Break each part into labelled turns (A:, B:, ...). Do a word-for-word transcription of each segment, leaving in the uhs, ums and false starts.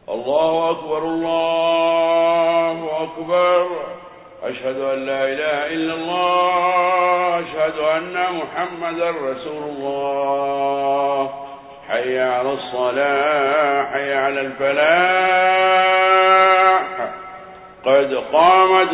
A: الله أكبر الله أكبر. أشهد أن لا إله إلا الله. أشهد أن محمدا رسول الله. حي على الصلاة حي على الفلاح. قد قامت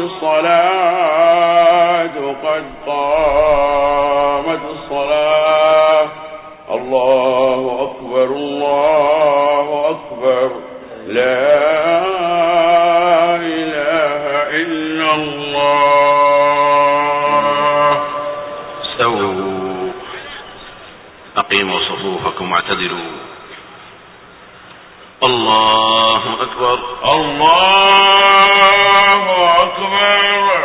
A: الصلاة قد قامت الصلاة. الله أكبر الله أكبر. لا إله إلا الله.
B: استووا أقيموا صفوفكم واعتدلوا. الله أكبر
A: الله أكبر.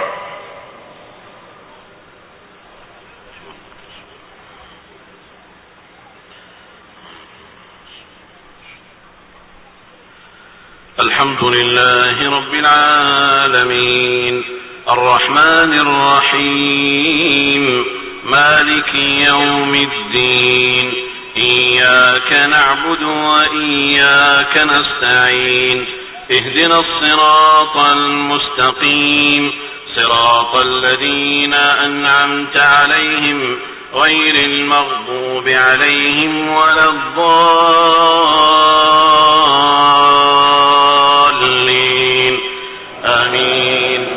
B: الحمد لله رب العالمين الرحمن الرحيم مالك يوم الدين إياك نعبد وإياك نستعين اهدنا الصراط المستقيم صراط الذين أنعمت عليهم غير المغضوب عليهم ولا الضالين آمين.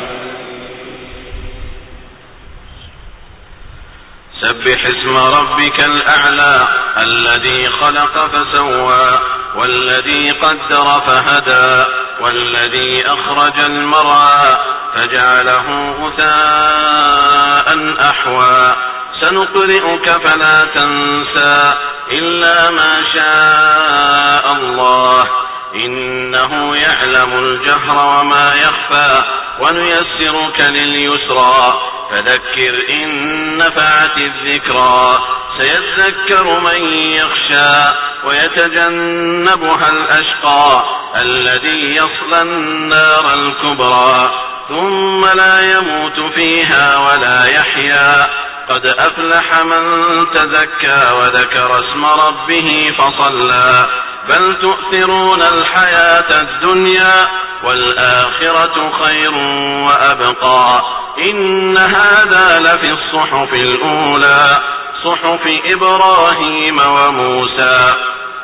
B: سبح اسم ربك الأعلى الذي خلق فسوى والذي قدر فهدى والذي أخرج المرعى فجعله غثاء أحوى. سنقرئك فلا تنسى إلا ما شاء الله إنه يعلم الجهر وما يخفى ونيسرك لليسرى فذكر إن نفعت الذكرى. سيذكر من يخشى ويتجنبها الأشقى الذي يصلى النار الكبرى ثم لا يموت فيها ولا يحيا. قد أفلح من تزكى وذكر اسم ربه فصلى بل تؤثرون الحياة الدنيا والآخرة خير وأبقى. إن هذا لفي الصحف الأولى صحف إبراهيم وموسى.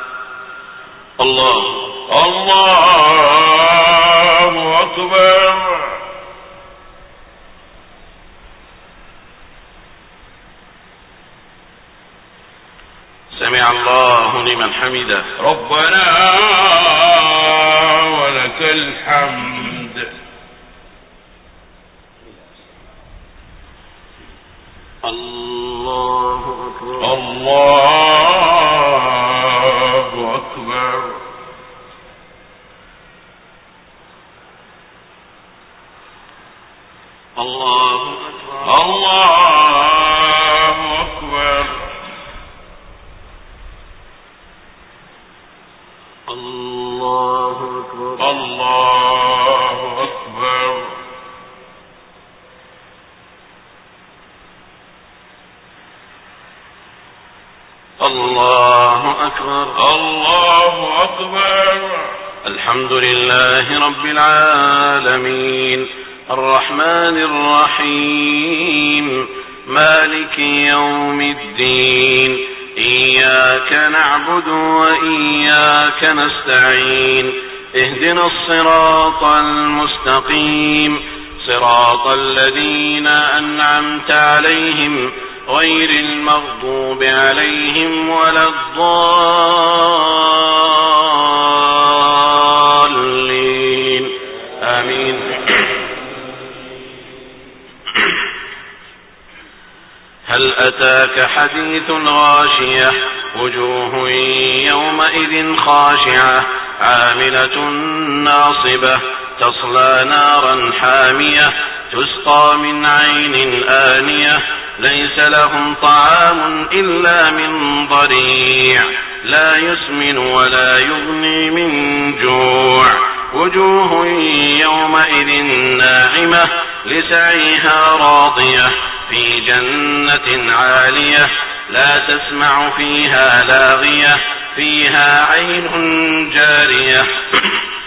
B: الله
A: الله أكبر.
B: سمع الله لمن حمده.
A: ربنا ولك الحمد.
B: الله أكبر
A: الله أكبر.
B: الله أكبر
A: الله أكبر.
B: الله أكبر
A: الله أكبر.
B: الله أكبر
A: الله أكبر.
B: الحمد لله رب العالمين الرحمن الرحيم مالك يوم الدين إياك نعبد وإياك نستعين اهدنا الصراط المستقيم صراط الذين أنعمت عليهم غير المغضوب عليهم ولا الضالين آمين. هل أتاك حديث غاشية وجوه يومئذ خاشعة عاملة ناصبة تصلى نارا حامية تسقى من عين آنية ليس لهم طعام إلا من ضريع لا يسمن ولا يغني من جوع. وجوه يومئذ ناعمة لسعيها راضية في جنة عالية لا تسمع فيها لاغية فيها عين جارية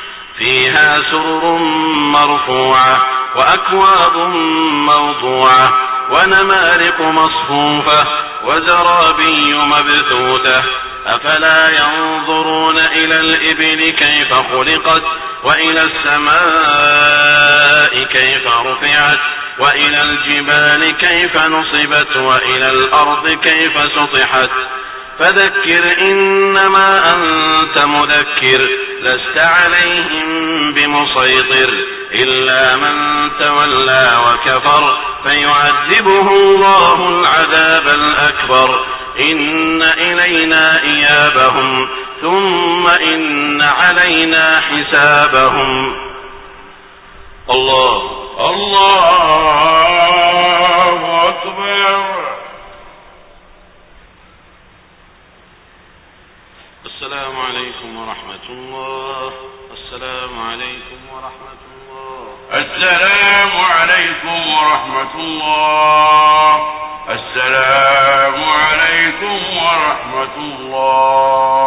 B: فيها سرر مرفوعة وأكواب موضوعة ونمارق مصفوفة وزرابي مبثوثة أفلا ينظرون إلى الإبل كيف خلقت وإلى السماء كيف رفعت وإلى الجبال كيف نصبت وإلى الأرض كيف سطحت فذكر إنما أنت مذكر لست عليهم بمسيطر إلا من تولى وكفر فيعذبه الله العذاب الأكبر إن إلينا إيابهم ثم إن علينا حسابهم. الله
A: الله أكبر.
B: السلام عليكم ورحمة الله. السلام عليكم ورحمة الله.
A: السلام عليكم ورحمة الله. السلام عليكم ورحمة الله.